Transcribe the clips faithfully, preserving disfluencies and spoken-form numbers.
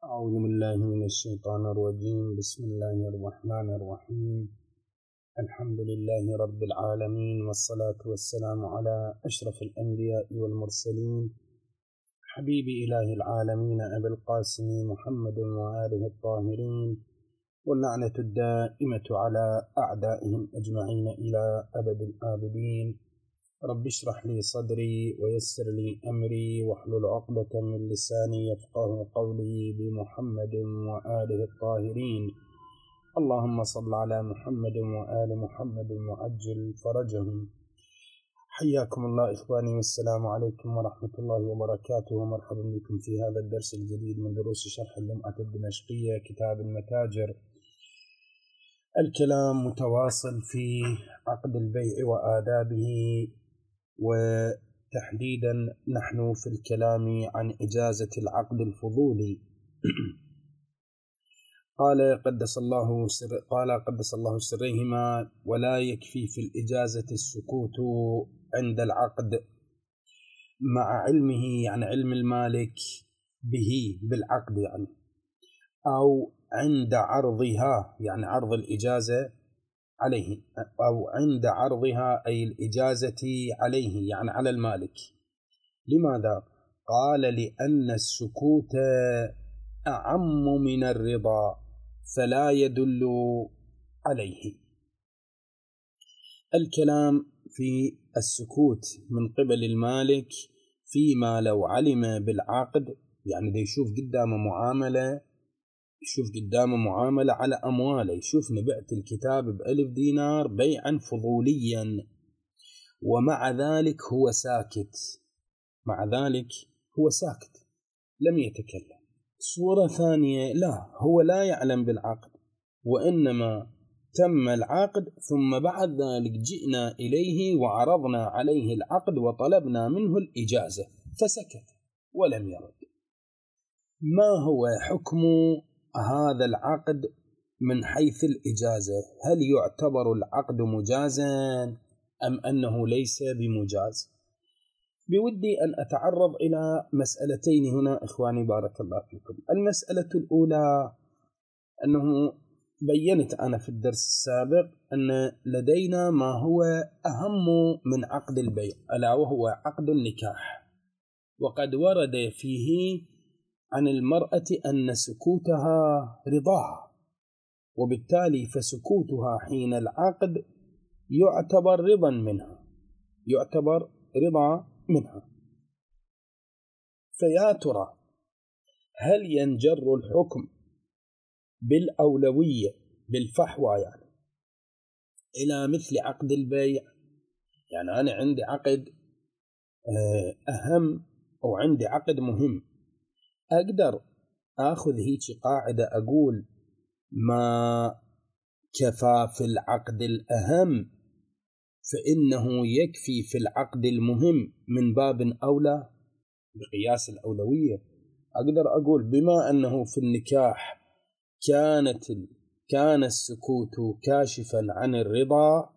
أعوذ بالله من الشيطان الرجيم. بسم الله الرحمن الرحيم. الحمد لله رب العالمين، والصلاة والسلام على أشرف الأنبياء والمرسلين، حبيب إله العالمين أبي القاسم محمد وآله الطاهرين، واللعنة الدائمة على أعدائهم أجمعين إلى أبد الآبدين. رب اشرح لي صدري ويسر لي أمري واحلل عقدة من لساني يفقه قولي بمحمد وآله الطاهرين. اللهم صل على محمد وآل محمد وعجل فرجهم. حياكم الله إخواني، والسلام عليكم ورحمة الله وبركاته، ومرحبا بكم في هذا الدرس الجديد من دروس شرح اللمعة الدمشقية كتاب المتاجر. الكلام متواصل في عقد البيع وآدابه، وتحديدا نحن في الكلام عن إجازة العقد الفضولي. قال قدس الله سر قال قدس الله سرهما: ولا يكفي في الإجازة السكوت عند العقد مع علمه، يعني علم المالك به بالعقد، يعني أو عند عرضها، يعني عرض الإجازة عليه، أو عند عرضها أي الإجازة عليه، يعني على المالك. لماذا؟ قال: لأن السكوت أعم من الرضا فلا يدل عليه. الكلام في السكوت من قبل المالك فيما لو علم بالعقد، يعني دا يشوف قدامه معاملة يشوف قدامه معاملة على أمواله، يشوف نبعت الكتاب بألف دينار بيعا فضوليا، ومع ذلك هو ساكت مع ذلك هو ساكت لم يتكلم. صورة ثانية، لا، هو لا يعلم بالعقد، وإنما تم العقد ثم بعد ذلك جئنا إليه وعرضنا عليه العقد وطلبنا منه الإجازة فسكت ولم يرد. ما هو حكم هذا العقد من حيث الإجازة؟ هل يعتبر العقد مجازا أم أنه ليس بمجاز؟ بودي أن أتعرض إلى مسألتين هنا إخواني بارك الله فيكم. المسألة الأولى أنه بيّنت أنا في الدرس السابق أن لدينا ما هو أهم من عقد البيع، ألا وهو عقد النكاح، وقد ورد فيه عن المرأة أن سكوتها رضاها، وبالتالي فسكوتها حين العقد يعتبر رضا منها يعتبر رضا منها. فيا ترى هل ينجر الحكم بالأولوية بالفحوى يعني إلى مثل عقد البيع؟ يعني أنا عندي عقد أهم أو عندي عقد مهم، أقدر أخذ هيك قاعدة أقول ما كفى في العقد الأهم فإنه يكفي في العقد المهم من باب أولى بقياس الأولوية؟ أقدر أقول بما أنه في النكاح كانت كان السكوت كاشفا عن الرضا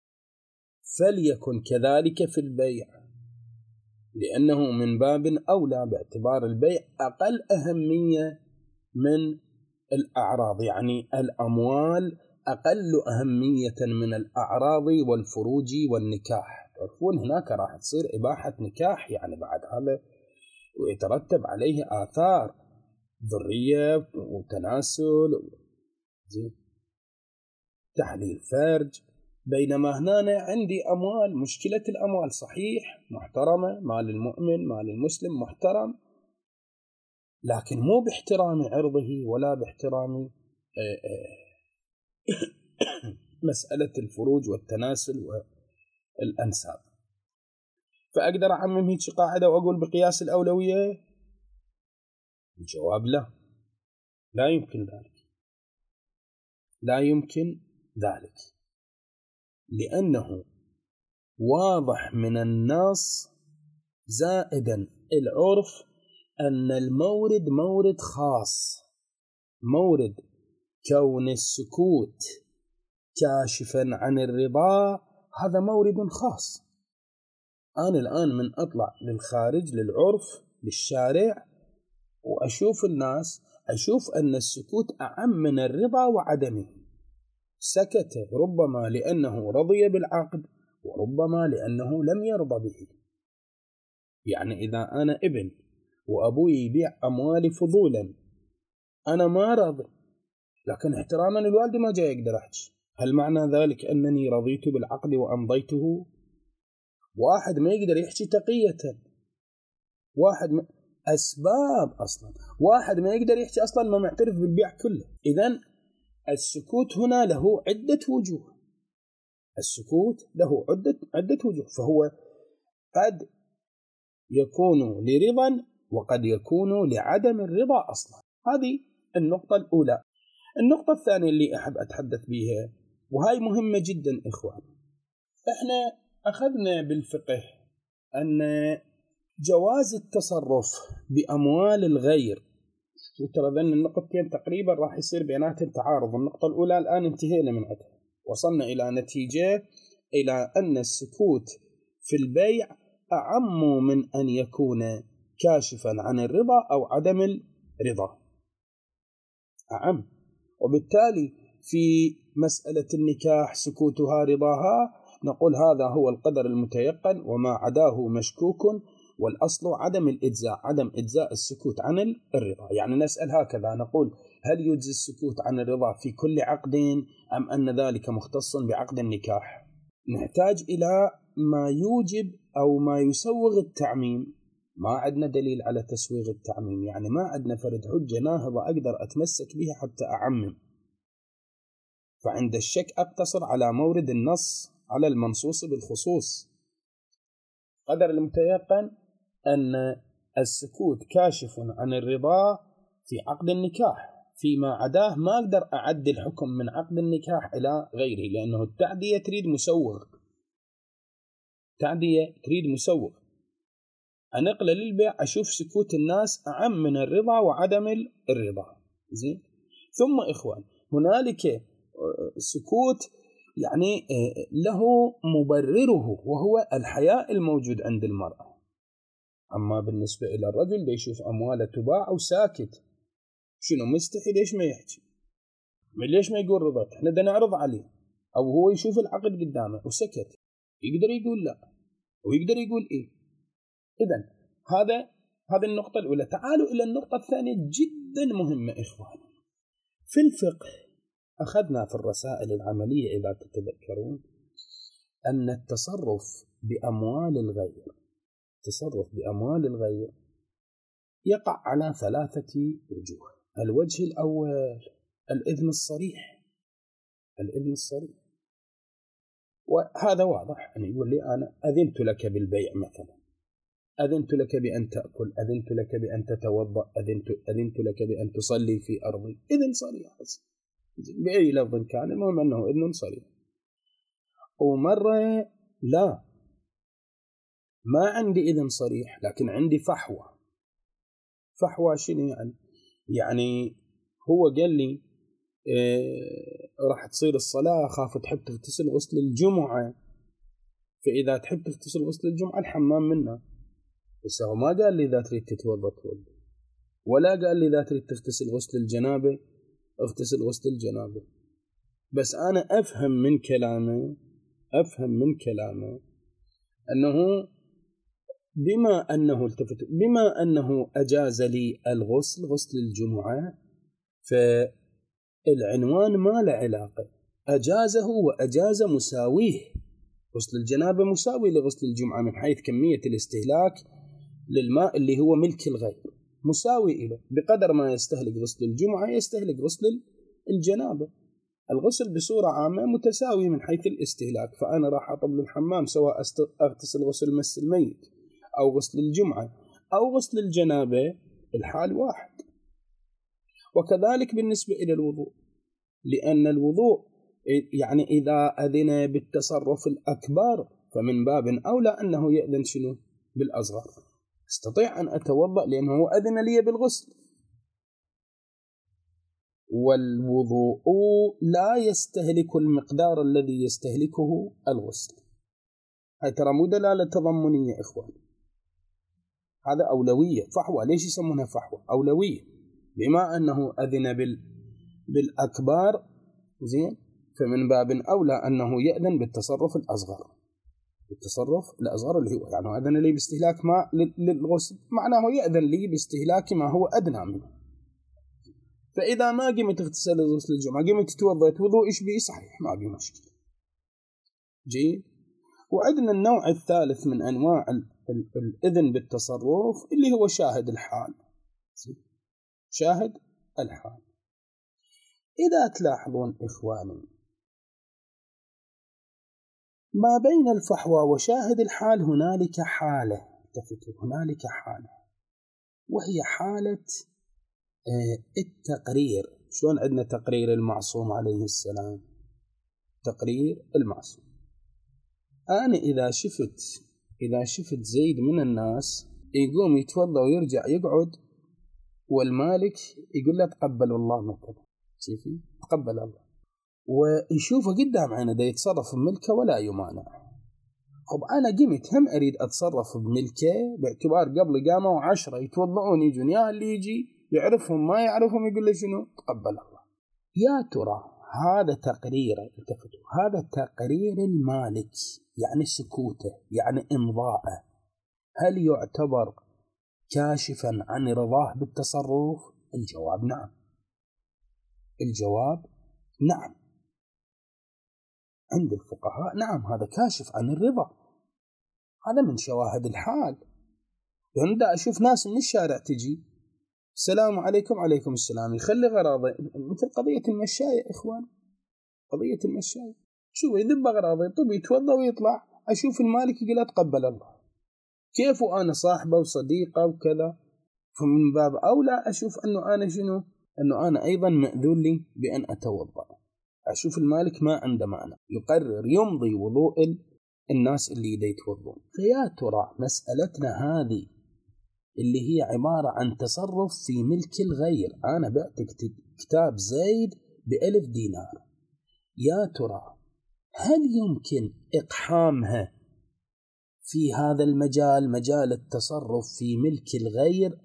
فليكن كذلك في البيع، لأنه من باب أولى باعتبار البيع أقل أهمية من الأعراض، يعني الأموال أقل أهمية من الأعراض والفروج والنكاح. تعرفون هناك راح تصير إباحة نكاح يعني بعد هذا، ويترتب عليه آثار ذرية وتناسل تحليل فرج، بينما هنا عندي أموال. مشكلة الأموال صحيح محترمة، مال المؤمن مال المسلم محترم، لكن مو باحترام عرضه ولا باحترام مسألة الفروج والتناسل والأنساب. فأقدر أعمم هيك قاعدة وأقول بقياس الأولوية؟ الجواب لا، لا يمكن ذلك لا يمكن ذلك لأنه واضح من النص زائدا العرف أن المورد مورد خاص، مورد كون السكوت كاشفا عن الرضا هذا مورد خاص. أنا الآن من أطلع للخارج للعرف للشارع وأشوف الناس أشوف أن السكوت أعم من الرضا وعدمه. سكت ربما لأنه رضي بالعقد، وربما لأنه لم يرضى به. يعني إذا أنا ابن وأبوي يبيع أموالي فضولا، أنا ما راضي، لكن احتراما للوالد ما جاي أقدر أحكي. هل معنى ذلك أنني رضيت بالعقد وأمضيته؟ واحد ما يقدر يحكي تقية، واحد ما أسباب أصلا، واحد ما يقدر يحكي أصلا ما معترف بالبيع كله. إذن السكوت هنا له عدة وجوه، السكوت له عدة عدة وجوه، فهو قد يكون لرضا وقد يكون لعدم الرضا أصلا. هذه النقطة الأولى. النقطة الثانية اللي أحب أتحدث بها، وهي مهمة جدا إخوان، إحنا أخذنا بالفقه أن جواز التصرف بأموال الغير، وترى ذن النقطتين تقريبا راح يصير بيناتهم تعارض. النقطة الأولى الآن انتهينا من عندها، وصلنا إلى نتيجة إلى أن السكوت في البيع أعم من أن يكون كاشفا عن الرضا أو عدم الرضا، أعم. وبالتالي في مسألة النكاح سكوتها رضاها، نقول هذا هو القدر المتيقن وما عداه مشكوك، والأصل عدم الإجزاء، عدم إجزاء السكوت عن الرضا. يعني نسأل هكذا، نقول هل يجزي السكوت عن الرضا في كل عقد أم أن ذلك مختص بعقد النكاح؟ نحتاج إلى ما يوجب أو ما يسوغ التعميم. ما عندنا دليل على تسويغ التعميم، يعني ما عندنا فرد حجة ناهضة أقدر أتمسك بها حتى أعمم. فعند الشك أقتصر على مورد النص على المنصوص بالخصوص. قدر المتيقن أن السكوت كاشف عن الرضا في عقد النكاح، فيما عداه ما أقدر أعد الحكم من عقد النكاح إلى غيره، لأنه التعدية تريد مسوغ، تعدية تريد مسوغ. أنقل للبيع أشوف سكوت الناس أعم من الرضا وعدم الرضا. زين. ثم إخوان، هنالك سكوت يعني له مبرره، وهو الحياء الموجود عند المرأة. أما بالنسبة إلى الرجل ده يشوف أمواله تباع وساكت، شنو مستحي؟ ليش ما يحكي؟ ليش ما يقول رضاك؟ احنا بدنا نعرض عليه. أو هو يشوف العقد قدامه وسكت، يقدر يقول لا ويقدر يقول إيه. إذن هذا هذه النقطة الأولى. تعالوا إلى النقطة الثانية جدا مهمة إخوان. في الفقه أخذنا في الرسائل العملية إذا تتذكرون أن التصرف بأموال الغير التصرف بأموال الغير يقع على ثلاثة وجوه. الوجه الأول الإذن الصريح، الإذن الصريح، وهذا واضح أن يقول لي أنا أذنت لك بالبيع مثلا، أذنت لك بأن تأكل، أذنت لك بأن تتوضأ، أذنت, أذنت لك بأن تصلي في أرضي. إذن صريح بأي لفظ كان، المهم أنه إذن صريح. ومرة لا، ما عندي إذن صريح لكن عندي فحوى. فحوى شنو يعني؟ يعني هو قال لي إيه راح تصير الصلاة، خاف تحب تغتسل غسل الجمعة، فإذا تحب تغتسل غسل الجمعة الحمام منه. بس هو ما قال لي إذا تريد تتوضأ توضأ، ولا قال لي إذا تريد تغتسل غسل الجنابة اغتسل غسل الجنابة. بس أنا أفهم من كلامه أفهم من كلامه أنه بما أنه التفت بما أنه أجاز لي الغسل غسل الجمعة، فالعنوان ما له علاقة، أجازه وأجاز مساويه. غسل الجنابة مساوي لغسل الجمعة من حيث كمية الاستهلاك للماء اللي هو ملك الغير، مساوي إليه بقدر ما يستهلك غسل الجمعة يستهلك غسل الجنابة. الغسل بصورة عامة متساوي من حيث الاستهلاك، فأنا راح أطب للحمام سواء أغتسل غسل مس الميت أو غسل الجمعة أو غسل الجنابة، الحال واحد. وكذلك بالنسبة إلى الوضوء، لأن الوضوء يعني إذا أذن بالتصرف الأكبر فمن باب أولى أنه يأذن شنو بالأصغر. استطيع أن أتوضأ لأنه أذن لي بالغسل. والوضوء لا يستهلك المقدار الذي يستهلكه الغسل. هاي ترى مو دلالة تضمنية إخوان، هذا أولوية. فحوى، ليش يسمونها فحوى؟ أولوية. بما أنه أذن بال بالأكبر زين، فمن باب أولى أنه يأذن بالتصرف الأصغر، بالتصرف الأصغر اللي هو يعني أذن لي باستهلاك ماء للغسل، معناه يأذن لي باستهلاك ما هو أدنى منه. فإذا ما قمت اغتسال غسل الجمعة، قمت توضيت وضوء إيش بي صحيح، ما بي مشكلة. جيد. وعندنا النوع الثالث من أنواع الإذن بالتصرف اللي هو شاهد الحال. شاهد الحال. إذا تلاحظون إخواني، ما بين الفحوى وشاهد الحال هنالك حالة، هنالك حالة وهي حالة التقرير. شلون عندنا تقرير المعصوم عليه السلام؟ تقرير المعصوم، أنا إذا شفت إذا شفت زيد من الناس يقوم يتوضأ ويرجع يقعد، والمالك يقول له تقبل الله مثلا، شوفي تقبل الله، ويشوفه قدام عينه دا يتصرف بملكه ولا يمانع. خب أنا قمت هم أريد أتصرف بملكه، باعتبار قبل قاموا عشرة يتوضعون يجون، يا اللي يجي يعرفهم ما يعرفهم يقول له شنو تقبل الله. يا ترى هذا تقرير، التفتوا، هذا تقرير المالك يعني سكوته يعني إمضاءه، هل يعتبر كاشفا عن رضاه بالتصرف؟ الجواب نعم. الجواب نعم، عند الفقهاء نعم، هذا كاشف عن الرضا، هذا من شواهد الحال. عند أشوف ناس من الشارع تجي السلام عليكم، عليكم السلام، يخلي غراضه، مثل قضية المشاية إخوان، قضية المشاية، شو يذب غراضه، طب يتوضأ ويطلع، أشوف المالك يقول أتقبل الله، كيف وأنا صاحبه وصديقه وكذا، فمن باب أولى أشوف أنه أنا شنو، أنه أنا أيضا مأذون لي بأن أتوضأ. أشوف المالك ما عنده معنى، يقرر يمضي وضوء الناس اللي يدا يتوضون. فيا ترى مسألتنا هذه اللي هي عبارة عن تصرف في ملك الغير، أنا بعت كتاب زيد بألف دينار، يا ترى هل يمكن إقحامها في هذا المجال، مجال التصرف في ملك الغير،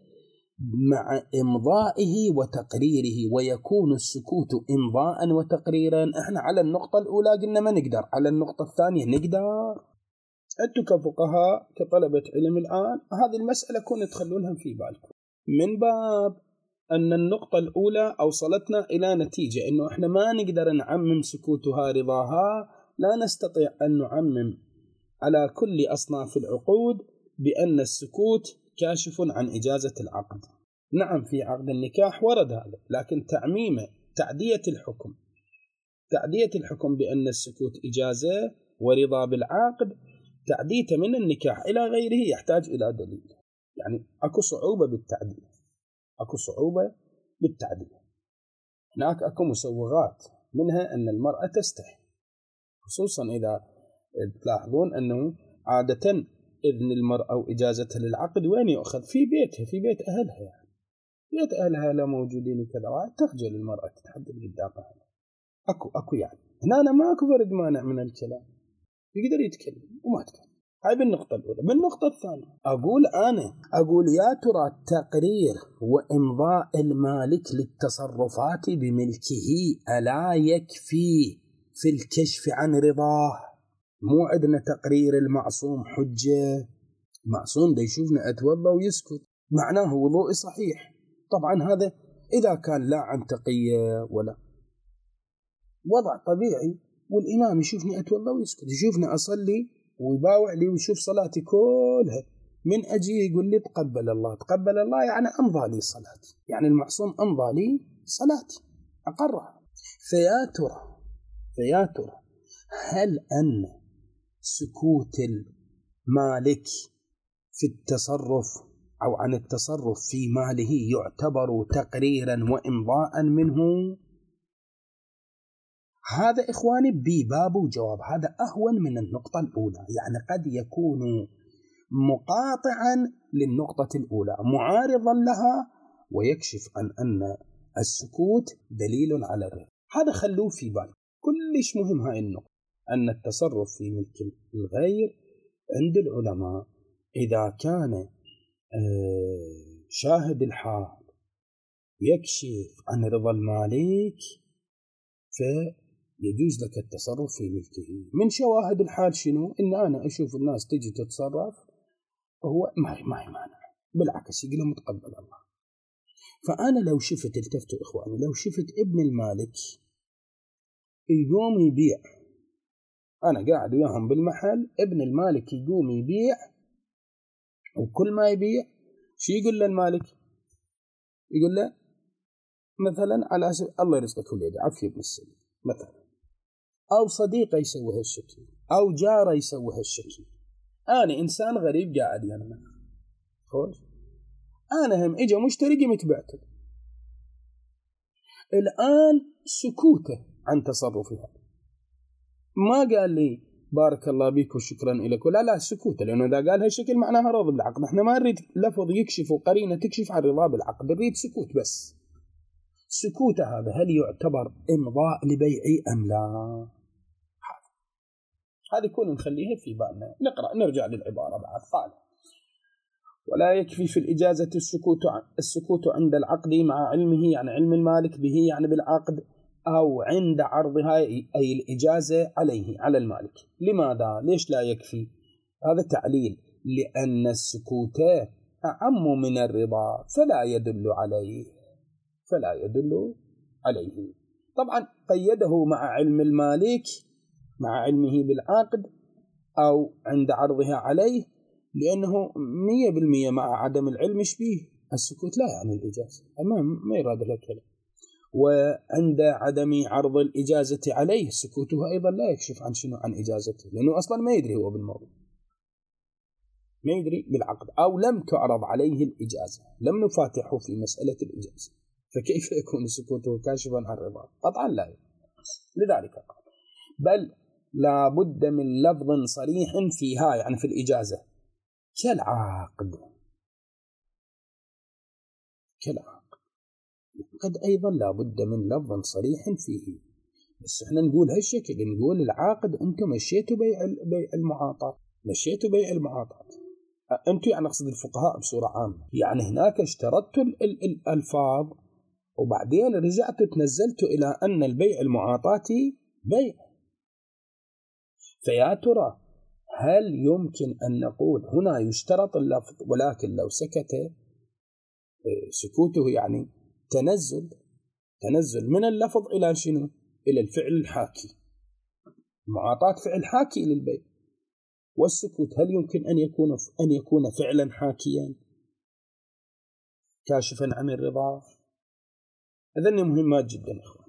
مع إمضائه وتقريره، ويكون السكوت إمضاء وتقريرا؟ إحنا على النقطة الأولى قلنا ما نقدر، على النقطة الثانية نقدر. أنتم كفقهاء كطلبة علم الآن هذه المسألة كون تخلونها في بالكم، من باب أن النقطة الأولى أوصلتنا إلى نتيجة أنه إحنا ما نقدر نعمم سكوتها رضاها، لا نستطيع أن نعمم على كل أصناف العقود بأن السكوت كاشف عن إجازة العقد. نعم في عقد النكاح ورد هذا، لكن تعميمه تعدية الحكم، تعدية الحكم بأن السكوت إجازة ورضا بالعقد، تعديته من النكاح إلى غيره يحتاج إلى دليل، يعني أكو صعوبة بالتعدية، أكو صعوبة بالتعدية. هناك أكو مسوغات، منها أن المرأة تستحي، خصوصا إذا تلاحظون أنه عادة إذن المرأة وإجازتها للعقد وين يأخذ؟ في بيتها، في بيت أهلها، يعني بيت أهلها لا موجودين كذا، تخجل المرأة تتحدث قدام أهلها. أكو أكو يعني هنا أنا ما أكو فرد مانع من الكلام، يقدر يتكلم وما تكلم. هاي بالنقطة الأولى. بالنقطة الثانية أقول أنا أقول يا ترى التقرير وإمضاء المالك للتصرفات بملكه ألا يكفي في الكشف عن رضاه؟ مو عندنا تقرير المعصوم حجة، معصوم دا يشوفنا أتوضى ويسكت معناه وضوء صحيح. طبعا هذا إذا كان لا عن تقية ولا وضع طبيعي، والإمام يشوفني أتوضى ويسكت، يشوفني أصلي ويباوع لي ويشوف صلاتي كلها، من أجي يقول لي تقبل الله، تقبل الله يعني أمضى لي صلاتي، يعني المعصوم أمضى لي صلاتي أقرها. فيا ترى فيا ترى هل أن سكوت المالك في التصرف أو عن التصرف في ماله يعتبر تقريرا وإمضاء منه؟ هذا إخواني بباب وجواب، هذا أهون من النقطة الأولى، يعني قد يكون مقاطعا للنقطة الأولى معارضا لها، ويكشف عن أن السكوت دليل على الرضا. هذا خلوه في بال، كلش مهم هاي النقطة، أن التصرف في ملك الغير عند العلماء إذا كان شاهد الحال يكشف عن رضا المالك فيجوز لك التصرف في ملكه. من شواهد الحال شنو؟ إن أنا أشوف الناس تجي تتصرف هو ما ما مانع، بالعكس يقول متقبل الله. فأنا لو شفت، التفتوا إخواني، لو شفت ابن المالك يقوم يبيع، أنا قاعد وياهم بالمحل، ابن المالك يقوم يبيع، وكل ما يبيع شو يقول له المالك؟ يقول له مثلا على أساس الله يرزقك وليدي عافية ابن السبيل مثلا، أو صديقه يسوي هالشكل، أو جاره يسوي هالشكل. أنا إنسان غريب قاعد ينمى خوش، أنا هم إجا مشتري قمت بعته. الآن سكوته عن تصرفها، ما قال لي بارك الله بك وشكرا لك، ولا لا سكوته، لأنه إذا قال هالشكل معناها راضي بالعقد. إحنا ما نريد لفظ يكشف وقرينة تكشف عن رضا بالعقد، نريد سكوت بس. سكوته هذا هل يعتبر إمضاء لبيعي أم لا؟ هذه يكون نخليها في بالنا. نقرأ نرجع للعبارة بعد. قال ولا يكفي في الإجازة السكوت السكوت عند العقد مع علمه، يعني علم المالك به يعني بالعقد، أو عند عرضها أي الإجازة عليه على المالك. لماذا؟ ليش لا يكفي؟ هذا تعليل، لأن السكوت أعم من الرضا فلا يدل عليه فلا يدل عليه. طبعا قيده مع علم المالك، مع علمه بالعقد، أو عند عرضها عليه، لأنه مية بالمية مع عدم العلم شبيه السكوت لا يعني الإجازة، أمام ما يراد له كلام. وعند عدم عرض الإجازة عليه سكوته أيضا لا يكشف عن شنو؟ عن إجازته، لأنه أصلا ما يدري هو بالموضوع، ما يدري بالعقد، أو لم تعرض عليه الإجازة، لم نفاتحه في مسألة الإجازة، فكيف يكون سكوته كاشفا عن رضاه؟ قطعا لا يكون. لذلك قال بل لا بد من لفظ صريح فيها، يعني في الإجازة، كالعقد كالعقد قد أيضا لا بد من لفظ صريح فيه. بس احنا نقول هالشكل، نقول العقد أنتم مشيتوا بيع بيع المعاطاة، مشيتوا بيع المعاطاة أنتم، يعني أقصد الفقهاء بصورة عامة، يعني هناك اشترطوا الألفاظ وبعدين رجعتوا تنزلتوا إلى أن البيع المعاطاتي بيع. فيا ترى هل يمكن أن نقول هنا يشترط اللفظ، ولكن لو سكت سكوته يعني تنزل تنزل من اللفظ إلى شنو؟ إلى الفعل الحاكي. معاطاة فعل حاكي للبيع، والسكوت هل يمكن أن يكون أن يكون فعلا حاكيا كاشفا عن الرضا؟ هذني مهمات جدا إخوان.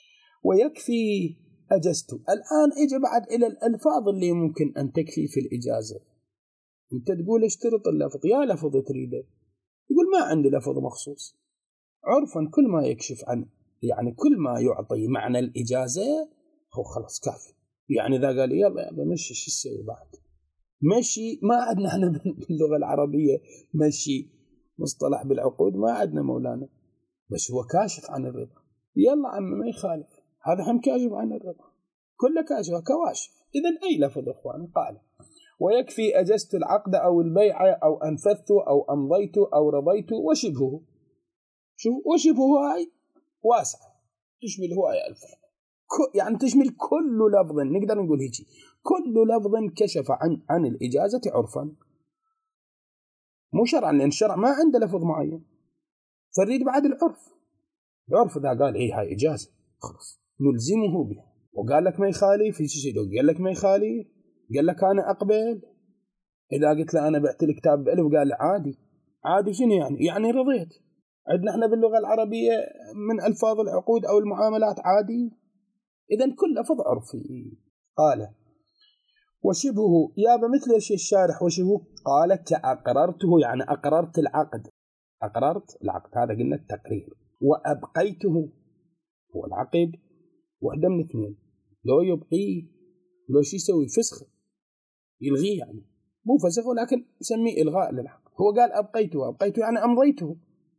ويكفي أجزت. الآن إجا بعد إلى الألفاظ اللي ممكن أن تكفي في الإجازة. أنت تقول اشترط اللفظ، يا لفظ تريده، يقول ما عندي لفظ مخصوص. عرفا كل ما يكشف عن، يعني كل ما يعطي معنى الإجازة هو خلاص كافي. يعني إذا قال يلا يلا مشي، شو تسوي بعد؟ مشي ما عندنا احنا باللغة العربية مشي مصطلح بالعقود ما عندنا مولانا، بس هو كاشف عن الرضا. يلا عم ما يخالف، هذا هم كاشف عن الرضا، كله كاشف كواشف. إذن أي لفظ إخواني. قال ويكفي أجزت العقد أو البيع أو أنفذت أو أمضيت أو رضيت وشبهه. شو وشبهه؟ هاي واسعة تشمل هو أي ألفاظ، يعني تشمل كل لفظ، نقدر نقول هيك كل لفظ كشف عن عن الإجازة عرفا، مو شرعا، لأن الشرع ما عنده لفظ معين، فريد بعد العرف. العرف إذا قال إيه هاي إجازة خلاص نلزمه بها. وقال لك ما يخالف هيك شيء، قال لك ما يخالف، قال لك أنا أقبل. إذا قلت له أنا بعت الكتاب بألف قال عادي، عادي شنو يعني؟ يعني رضيت. عندنا احنا باللغة العربية من ألفاظ العقود أو المعاملات عادي. إذن كل لفظ عرفي. قال وشبهه يابا مثل الشيء الشارح وشبهه. قال كأقررته، يعني أقررت العقد، أقررت العقد هذا قلنا التقرير. وأبقيته هو العقد واحدة من اثنين، لو يبقيه لو شي يسوي فسخ يلغيه، يعني مو فسخ ولكن يسميه إلغاء للعقد. هو قال أبقيته، أبقيته يعني أمضيته،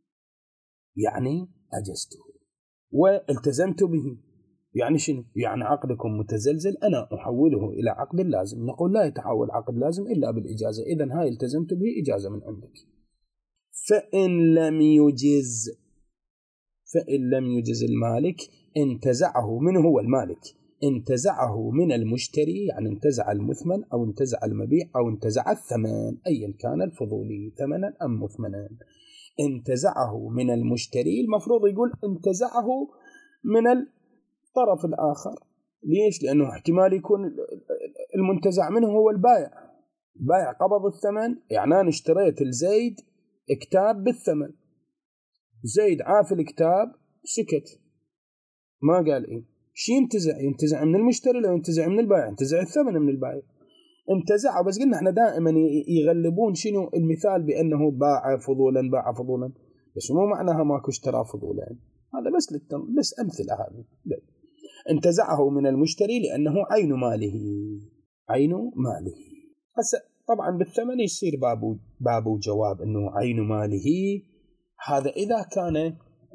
يعني أجزته والتزمت به. يعني شنو؟ يعني عقدكم متزلزل أنا أحوله إلى عقد لازم. نقول لا يتحول عقد لازم إلا بالإجازة، إذن هاي التزمت به إجازة من عندك. فإن لم يجز فإن لم يجز المالك انتزعه. من هو المالك؟ انتزعه من المشتري، يعني انتزع المثمن أو انتزع المبيع أو انتزع الثمن أيا كان الفضولي ثمنا أم مثمنا. انتزعه من المشتري، المفروض يقول انتزعه من الطرف الآخر. ليش؟ لأنه احتمال يكون المنتزع منه هو البائع. البائع قبض الثمن، يعني أنا اشتريت الزيد كتاب بالثمن، زيد عاف الكتاب سكت ما قال إيه. شي ينتزع؟ ينتزع من المشتري لو ينتزع من البائع؟ ينتزع الثمن من البائع. انتزعه. بس قلنا احنا دائما يغلبون شنو المثال بأنه باع فضولا باع فضولا، بس مو معناها ماكو اشترى فضولا، هذا بس للتن... بس أمثلة هذه. انتزعه من المشتري لأنه عين ماله، عين ماله. هسه طبعا بالثمن يصير باب باب وجواب انه عين ماله، هذا إذا كان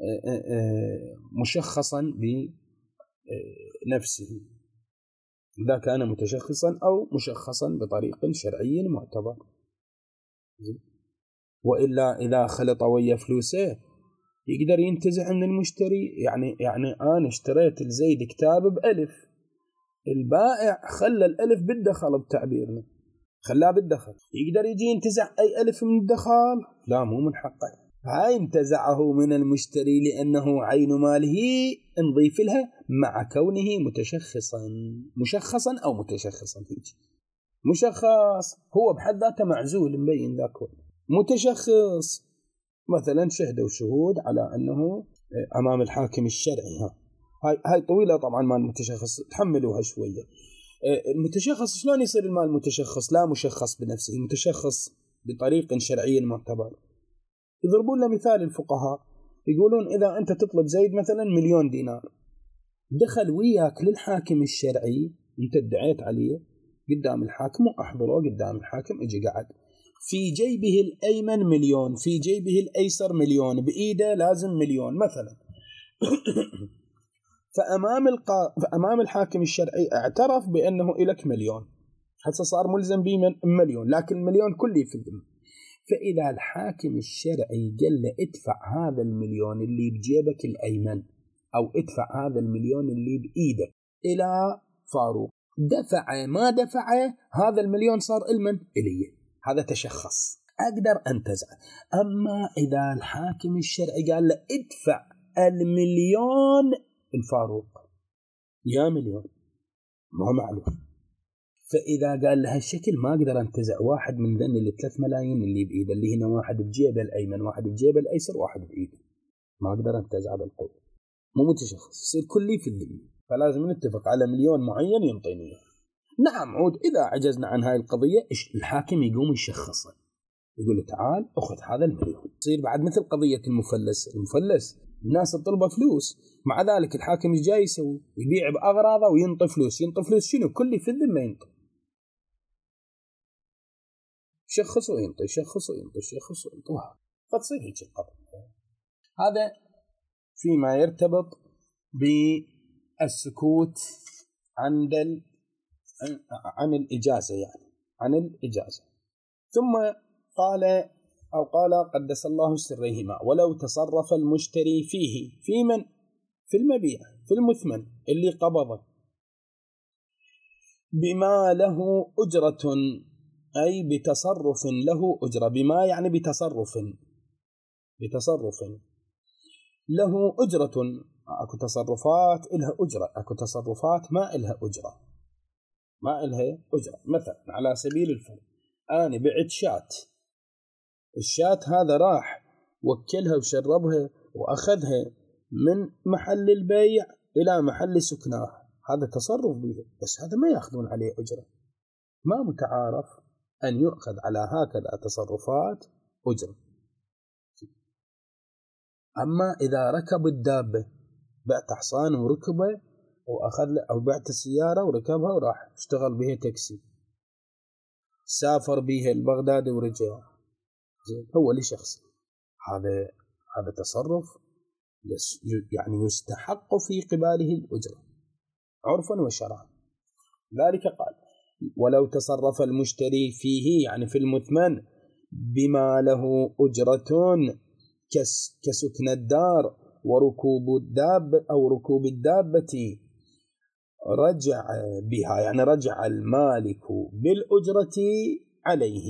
مشخصا بنفسه، إذا كان متشخصا أو مشخصا بطريق شرعي معتبر. وإلا إذا خلط ويا فلوسه يقدر ينتزع من المشتري. يعني يعني أنا اشتريت الزيد كتاب بألف، البائع خلى الألف بالدخل بتعبيرنا، خلاه بالدخل، يقدر يجي ينتزع أي ألف من الدخل؟ لا، مو من حقه. هاي انتزعه من المشتري لأنه عين ماله، نضيف لها مع كونه متشخصا، مشخصا أو متشخصا. هيك مشخص هو بحد ذاته معزول مبين ذاك، متشخص مثلا شهدوا شهود على أنه أمام الحاكم الشرعي. ها هاي هاي طويلة طبعا، مال المتشخص تحملوها شوية. المتشخص شلون يصير المال متشخص؟ لا مشخص بنفسه، متشخص بطريق شرعي معتبر. يضربون له مثال الفقهاء، يقولون إذا أنت تطلب زيد مثلا مليون دينار، دخل وياك للحاكم الشرعي، أنت ادعيت عليه قدام الحاكم وأحضره قدام الحاكم، اجي قعد في جيبه الأيمن مليون، في جيبه الأيسر مليون، بإيده لازم مليون مثلا. فأمام, القا... فأمام الحاكم الشرعي اعترف بأنه إلك مليون، حتى صار ملزم به مليون، لكن المليون كله في الذمة. فإذا الحاكم الشرعي قال له ادفع هذا المليون اللي بجيبك الأيمن، أو ادفع هذا المليون اللي بإيدك إلى فاروق، دفع ما دفع هذا المليون صار المن إليه، هذا تشخص، أقدر أنتزعه. أما إذا الحاكم الشرعي قال له ادفع المليون الفاروق، يا مليون ما معلوم، فإذا قال لها الشكل ما أقدر أنتزع واحد من ذن اللي ثلاث ملايين اللي بإيده، اللي هنا واحد بجيبه الأيمن واحد بجيبه الأيسر واحد بإيده، ما أقدر أنتزع بالقول، مو متشخص، يصير كلي في الذمة. فلازم نتفق على مليون معين ينطيني. نعم عود إذا عجزنا عن هاي القضية الحاكم يقوم يشخصه، يقول له تعال أخذ هذا المليون. تصير بعد مثل قضية المفلس، المفلس الناس تطلب فلوس، مع ذلك الحاكم ايش جاي يسوي؟ يبيع بأغراضه وينطي فلوس. ينطي فلوس شنو؟ كل في الذمة ينطي، شخص وينطي شخص وينطي شخص وينطي، فتصير هيك القضية. هذا فيما يرتبط بالسكوت عند ال... عن الإجازة، يعني عن الإجازة. ثم قال أو قال قدس الله سرهما ولو تصرف المشتري فيه، في من؟ في المبيع، في المثمن اللي قبضه، بما له أجرة، أي بتصرف له أجرة. بما يعني بتصرف، بتصرف له أجرة. أكو تصرفات إلها أجرة، أكو تصرفات ما إلها أجرة، ما إلها أجرة. مثلا على سبيل الفرض أنا بعت شات، الشات هذا راح وكلها وشربها وأخذها من محل البيع إلى محل سكناه، هذا تصرف به، بس هذا ما يأخذون عليه أجرة، ما متعارف أن يؤخذ على هكذا تصرفات أجرة. أما إذا ركب الدابة، بعت حصان وركبه وأخذ له، أو بعت السيارة وركبها وراح اشتغل بها تاكسي، سافر بها البغداد ورجع، هو لشخص، هذا هذا تصرف يعني يستحق في قباله الأجرة عرفا وشرعا. ذلك قال ولو تصرف المشتري فيه، يعني في المثمن، بما له أجرة كسكن الدار وركوب الدابة أو ركوب الدابة رجع بها، يعني رجع المالك بالأجرة عليه،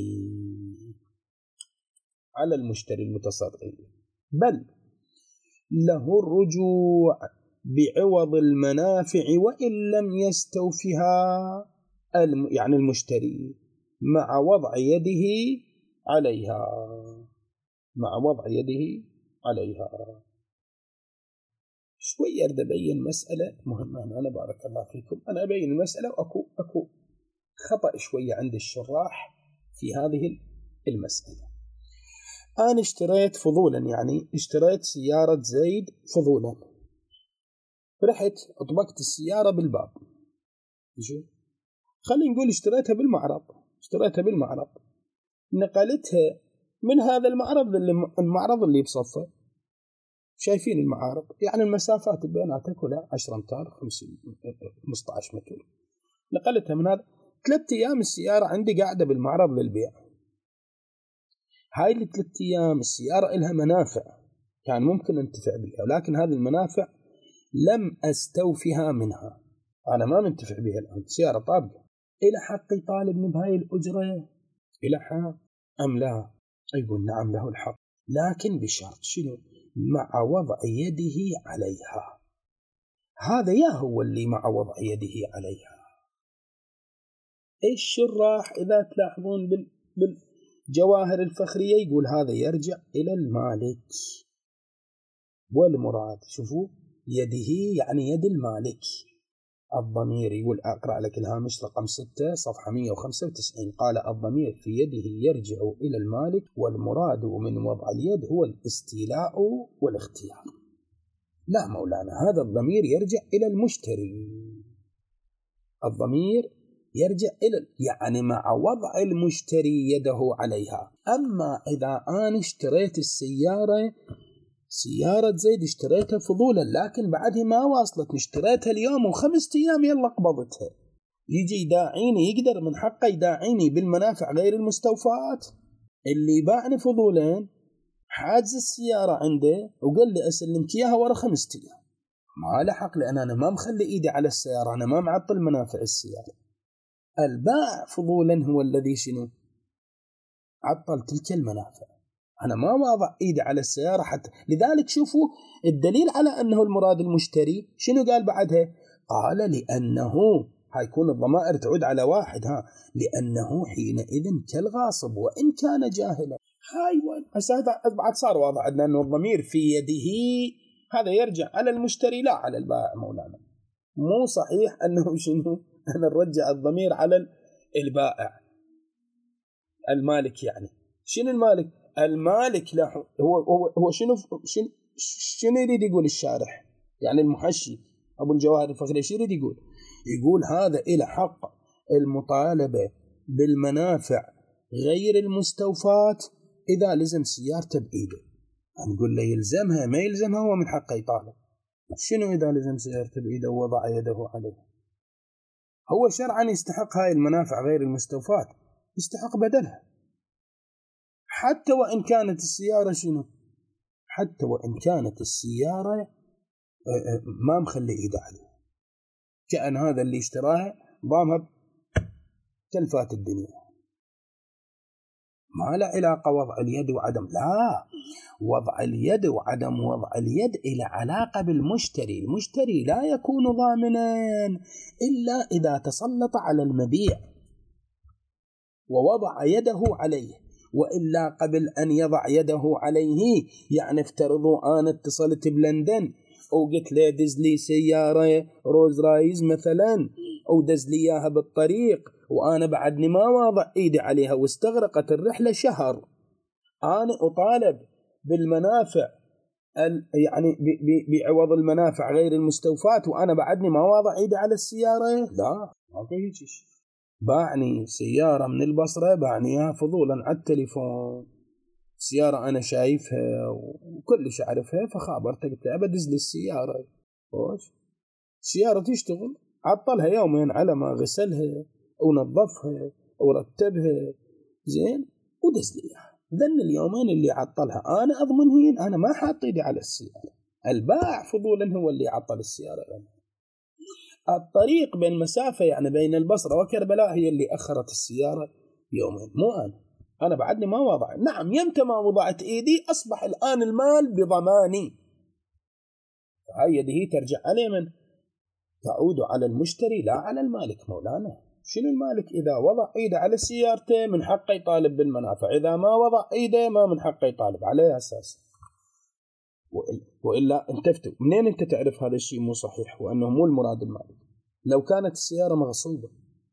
على المشتري المتصرف، بل له الرجوع بعوض المنافع وإن لم يستوفها يعني المشتري مع وضع يده عليها، مع وضع يده عليها. شوي أريد أبين مسألة مهمة. أنا بارك الله فيكم، أنا أبين المسألة وأكو أكو خطأ شوية عند الشراح في هذه المسألة. أنا اشتريت فضولا، يعني اشتريت سيارة زيد فضولا، رحت أطبقت السيارة بالباب، خلينا نقول اشتريتها بالمعرض، اشتريتها بالمعرض نقلتها من هذا المعرض اللي المعرض اللي بصفه، شايفين المعارض يعني المسافات بيناتها كلها عشرة أمتار، خمسة عشر متر، نقلتها من هذا. ثلاثة أيام السيارة عندي قاعدة بالمعرض للبيع. هاي الثلاث أيام السيارة إلها منافع كان ممكن أنتفع بها، لكن هذه المنافع لم أستوفها منها، أنا ما منتفع بها الآن، سيارة طابقة. إلى حق يطالبني بهاي الأجرة إلى حق أم لا؟ يقول نعم له الحق، لكن بشرط شنو؟ مع وضع يده عليها. هذا يا هو اللي مع وضع يده عليها. الشراح إذا تلاحظون بالجواهر الفخرية يقول هذا يرجع إلى المالك، والمراد شوفوا يده يعني يد المالك. الضمير يقول أقرأ لك الهامش رقم ستة صفحة مئة وخمسة وتسعين، قال الضمير في يده يرجع إلى المالك، والمراد من وضع اليد هو الاستيلاء والاختيار. لا مولانا، هذا الضمير يرجع إلى المشتري، الضمير يرجع إلى يعني مع وضع المشتري يده عليها. أما إذا أنا اشتريت السيارة سيارة زيد اشتريتها فضولا، لكن بعدها ما واصلت، اشتريتها اليوم وخمسة أيام يلا قبضتها، يجي يداعيني، يقدر من حقه يداعيني بالمنافع غير المستوفات. اللي باعني فضولين حاجز السيارة عنده وقال لي أسلمك إياها ورا خمسة أيام، ما له حق، لأن أنا ما مخلي إيدي على السيارة، أنا ما معطل منافع السيارة. البائع فضولا هو الذي شنو عطل تلك المنافع، أنا ما واضع إيدي على السيارة حتى. لذلك شوفوا الدليل على أنه المراد المشتري شنو قال بعدها؟ قال لأنه هيكون الضمائر تعود على واحد، ها لأنه حينئذ كالغاصب وإن كان جاهلا. هاي وين هذا بعد صار واضح عندنا أنه الضمير في يده هذا يرجع على المشتري لا على البائع مولانا. مو صحيح أنه شنو أن نرجع الضمير على البائع المالك. يعني شنو المالك؟ المالك لا هو هو هو شنو شنو شنو يريد يقول الشارح؟ يعني المحشي أبو الجواهر الفخري شنو يريد يقول؟ يقول هذا إلى حق المطالبة بالمنافع غير المستوفات إذا لزم سيارته بإيده. نقول له يلزمها ما يلزمها هو من حقه يطالب. شنو إذا لزم سيارته بإيده ووضع يده عليها؟ هو شرعا يستحق هاي المنافع غير المستوفات، يستحق بدلها، حتى وإن كانت السيارة شنو حتى وإن كانت السيارة ما مخلي إيده عليها، كأن هذا اللي اشتراها ضامها تلفات الدنيا. ما له علاقة وضع اليد وعدم، لا، وضع اليد وعدم وضع اليد إلى علاقة بالمشتري. المشتري لا يكون ضامنا إلا إذا تسلط على المبيع ووضع يده عليه، وإلا قبل أن يضع يده عليه. يعني افترضوا أنا اتصلت بلندن وقلت له دز لي سيارة روز رايز مثلا، أو دز لي إياها بالطريق وأنا بعدني ما واضع إيدي عليها واستغرقت الرحلة شهر، أنا أطالب بالمنافع يعني بعوض المنافع غير المستوفات وأنا بعدني ما واضع إيدي على السيارة؟ لا، ما في هيك شيء. باعني سيارة من البصرة باعنيها فضولا على التليفون، سيارة أنا شايفها وكل شيء أعرفها، فخابرتك قلت له أبدز لي السيارة. خوش سيارة تشتغل، عطلها يومين على ما غسلها ونظفها ورتبها زين ودز لي إياها. ذن اليومين اللي عطلها أنا أضمن هين، أنا ما حاط إيدي على السيارة، البائع فضولا هو اللي عطل السيارة. الطريق بين مسافة يعني بين البصرة وكربلاء هي اللي أخرت السيارة يومين، مو أنا. أنا بعدني ما وضع، نعم يمتى ما وضعت إيدي أصبح الآن المال بضماني. هاي يده هي ترجع على من؟ تعود على المشتري لا على المالك. مولانا شنو المالك إذا وضع إيده على سيارته من حقه يطالب بالمنافع، إذا ما وضع إيده ما من حقه يطالب. على أساس وإلا انتفتوا. منين أنت تعرف هذا الشيء مو صحيح وأنه مو المراد المالك؟ لو كانت السيارة مغصوبة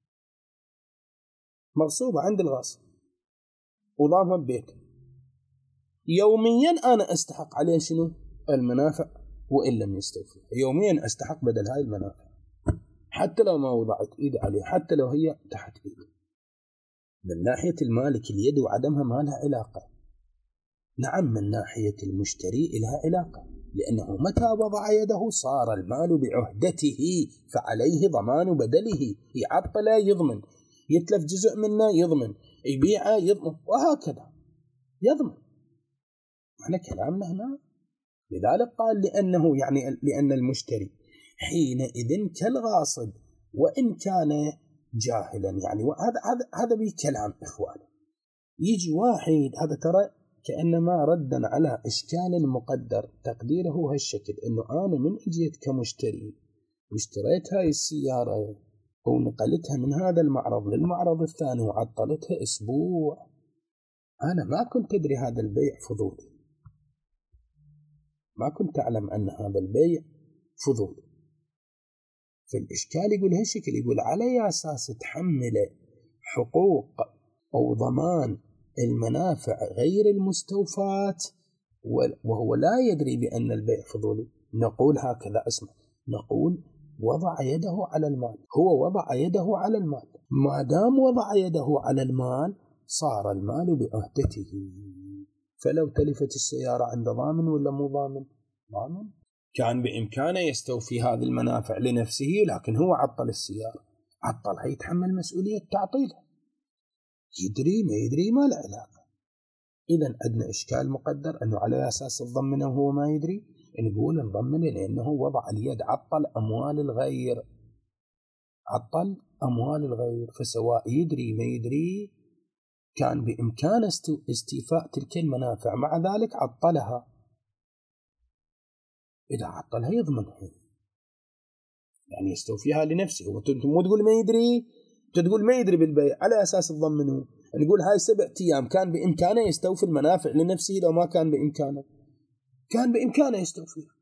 مغصوبة عند الغاصب وضامها ببيته، يوميا أنا أستحق عليه شنو؟ المنافع، وإن لم يستوفي يوميا أستحق بدل هاي المنافع حتى لو ما وضعت إيد عليه، حتى لو هي تحت إيده. من ناحية المالك اليد وعدمها ما لها علاقة. نعم من ناحية المشتري لها علاقة، لأنه متى وضع يده صار المال بعهدته فعليه ضمان بدله. يعطله يضمن، يتلف جزء منه يضمن، يبيعه يضمن، وهكذا يضمن. احنا كلامنا هنا لذلك قال لأنه يعني لأن المشتري حينئذ كالغاصب وإن كان جاهلا. يعني هذا هذا هذا بكلام إخواني. يجي واحد هذا ترى كأنما ردا على إشكال مقدر، تقديره هالشكل إنه أنا من أجيت كمشتري واشتريت هاي السيارة ونقلتها من هذا المعرض للمعرض الثاني وعطلتها أسبوع، أنا ما كنت أدري هذا البيع فضولي، ما كنت أعلم أن هذا البيع فضولي. فالإشكال يقول هالشكل، يقول على أساس تحمل حقوق أو ضمان المنافع غير المستوفات وهو لا يدري بأن البيع فضولي. نقول هكذا، اسمع، نقول وضع يده على المال، هو وضع يده على المال، ما دام وضع يده على المال صار المال بعهدته. فلو تلفت السيارة عند ضامن ولا مو ضامن؟ ضامن. كان بإمكانه يستوفي هذه المنافع لنفسه، لكن هو عطل السيارة، عطلها يتحمل مسؤولية تعطيلها، يدري ما يدري ما له علاقة. إذن عندنا إشكال مقدر أنه على أساس الضمنه وهو ما يدري، نقول نضمنه لأنه وضع اليد، عطل أموال الغير، عطل أموال الغير. فسواء يدري ما يدري كان بإمكانه استيفاء تلك المنافع، مع ذلك عطلها. إذا عطلها يضمنها، يعني يستوفيها لنفسه. وأنتم مو تقول ما يدري، تقول ما يدري بالبيع على أساس تضمنه. نقول هاي سبعة أيام كان بإمكانه يستوفي المنافع لنفسه، لو ما كان بإمكانه كان بإمكانه يستوفيها.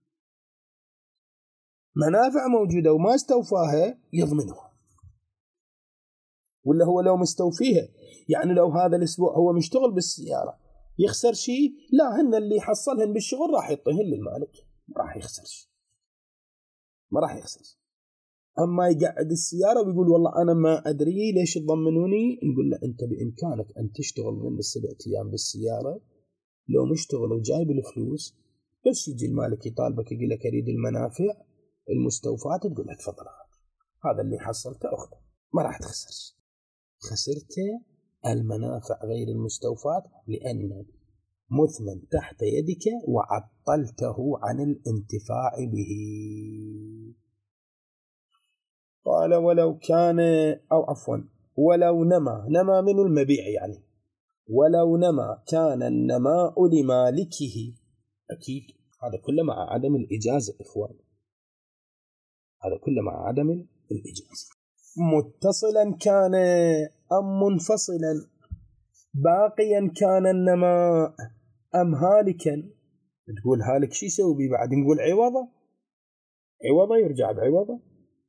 منافع موجودة وما استوفاها يضمنها. ولا هو لو مستوفيها، يعني لو هذا الأسبوع هو مشتغل بالسيارة يخسر شيء؟ لا، هن اللي حصلهن بالشغل راح يعطيهن للمالك، ما راح يخسر شيء، ما راح يخسر شيء. أما يقعد السيارة ويقول والله أنا ما أدري ليش تضمنوني، نقول له أنت بإمكانك أن تشتغل من السبعة أيام بالسيارة، لو مشتغل وجايب الفلوس بس يجي المالك يطالبك يقول لك أريد المنافع المستوفات، تقول له تفضل هذا اللي حصلته أخذه، ما راح تخسر. خسرت المنافع غير المستوفات لأن مثمن تحت يدك وعطلته عن الانتفاع به. قال ولو كان، أو عفوا ولو نما، نما من المبيع يعني، ولو نما كان النماء لمالكه. أكيد هذا كله مع عدم الإجازة إخوان، هذا كله مع عدم الإجازة. متصلا كان أم منفصلا، باقيا كان النماء أم هالكا. تقول هالك شي يسوي بي بعد؟ نقول عوضة، عوضة يرجع بعوضة.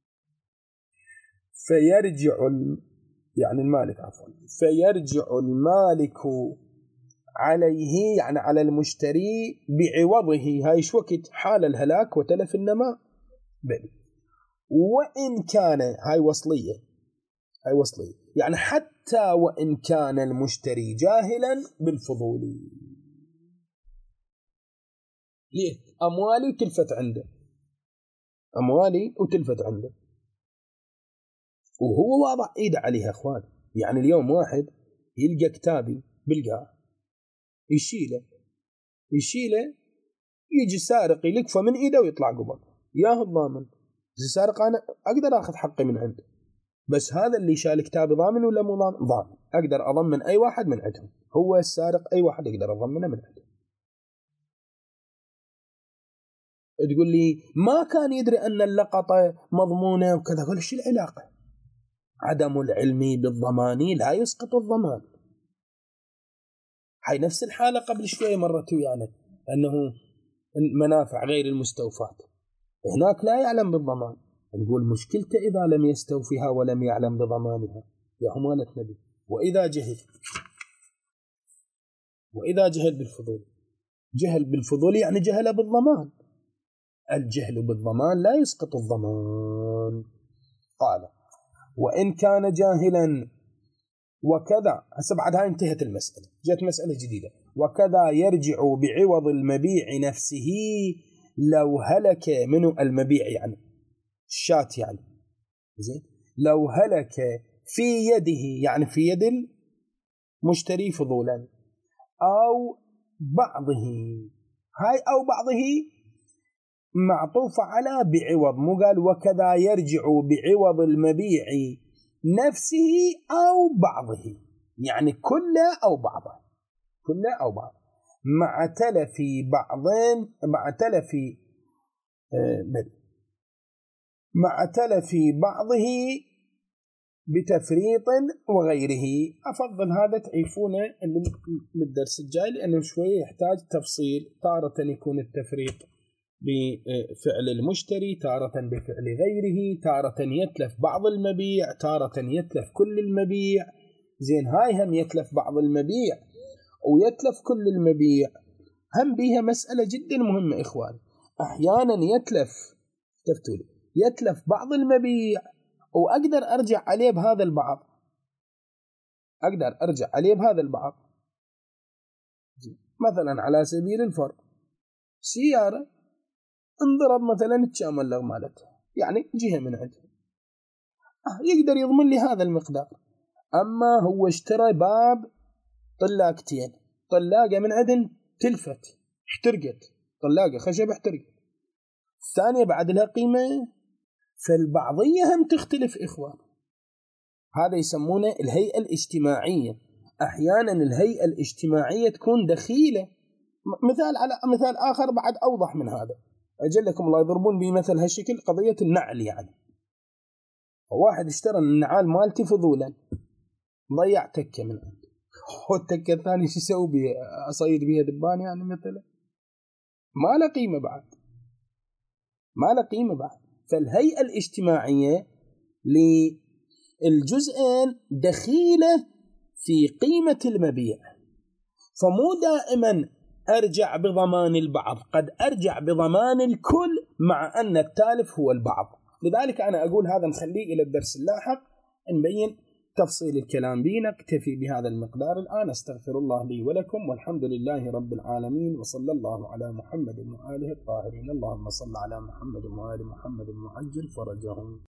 فيرجع يعني المالك عفوا فيرجع المالك عليه يعني على المشتري بعوضه. هاي شو وقت؟ حال الهلاك وتلف النماء. بل وإن كان، هاي وصلية، هاي وصلية يعني حتى وإن كان المشتري جاهلا بالفضولي. ليه؟ أموالي وتلفت عنده، أموالي وتلفت عنده وهو واضع إيده عليها أخوان. يعني اليوم واحد يلقى كتابي بالقاع، يشيله يشيله يجي السارق يلقفه من إيده ويطلع قبل، ياه الضامن. السارق أنا أقدر أخذ حقي من عنده، بس هذا اللي شال كتابي ضامن ولا مو ضامن؟ ضامن. أقدر أضمن أي واحد من عندهم. هو السارق أي واحد يقدر أضمنه من عنده. تقول لي ما كان يدري أن اللقطة مضمونة وكذا. أقول إيش العلاقة؟ عدم العلم بالضمان لا يسقط الضمان. هاي نفس الحالة قبل شوية مرت ويانا، أنه المنافع غير المستوفاة هناك لا يعلم بالضمان. نقول مشكلته إذا لم يستوفيها ولم يعلم بضمانها يا أمانة نبي. وإذا جهل وإذا جهل بالفضول، جهل بالفضول يعني جهل بالضمان. الجهل بالضمان لا يسقط الضمان. قال وإن كان جاهلا وكذا. هسه بعد هاي انتهت المسألة، جت مسألة جديدة. وكذا يرجع بعوض المبيع نفسه لو هلك منه المبيع، يعني الشات، يعني زين، لو هلك في يده، يعني في يد المشتري فضولا أو بعضه. هاي أو بعضه معطوفة على بعوض، مو قال وكذا يرجع بعوض المبيع نفسه أو بعضه، يعني كله أو بعضه، كله أو بعض، مع تلف بعضين، مع تلف مع تلف بعضه بتفريط وغيره. أفضل هذا تعيفونه للدرس الجاي، لأنه شوية يحتاج تفصيل. تارة يكون التفريط بفعل المشتري، تارة بفعل غيره، تارة يتلف بعض المبيع، تارة يتلف كل المبيع. زين، هاي هم يتلف بعض المبيع ويتلف كل المبيع، هم بيها مسألة جدا مهمة إخوان. أحيانا يتلف تفتولي يتلف بعض المبيع وأقدر أرجع عليه بهذا البعض، أقدر أرجع عليه بهذا البعض. مثلا على سبيل الفرض، سيارة انضرب مثلا الشامل مالتها، يعني جهة من عندها، يقدر يضمن لي هذا المقدار. أما هو اشترى باب طلاقتين، طلاقة من عدن تلفت احترقت، طلاقة خشب احترقت، الثانية بعد لها قيمة، فالبعضية هم تختلف إخوان. هذا يسمونه الهيئة الاجتماعية. أحيانا الهيئة الاجتماعية تكون دخيلة. مثال على مثال آخر بعد أوضح من هذا، أجلكم الله، يضربون بمثل هالشكل قضية النعل. يعني واحد اشترى النعال مالتي فضولا، ضيع تكة من عنده، والتكة الثانية شو يسوي بها؟ أصيد بها دبان يعني مثلا، ما له قيمة بعد، ما له قيمة بعد. فالهيئة الاجتماعية للجزئين دخيلة في قيمة المبيع، فمو دائما أرجع بضمان البعض، قد أرجع بضمان الكل مع أن التالف هو البعض. لذلك أنا أقول هذا نخليه إلى الدرس اللاحق نبين تفصيل الكلام به. نكتفي بهذا المقدار الآن. استغفر الله لي ولكم، والحمد لله رب العالمين، وصلى الله على محمد وآله الطاهرين. اللهم صل على محمد وآل محمد وعجل فرجهم.